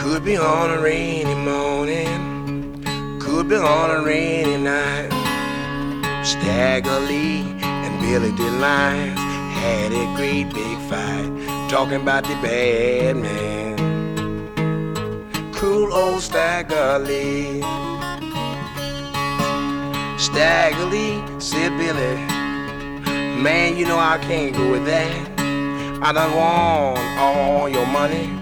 Could be on a rainy morning, could be on a rainy night. Stagger Lee and Billy DeLines had a great big fight, talking about the bad man. Cool old Stagger Lee. Stagger Lee said, Billy, man, you know I can't go with that. I done won all your money.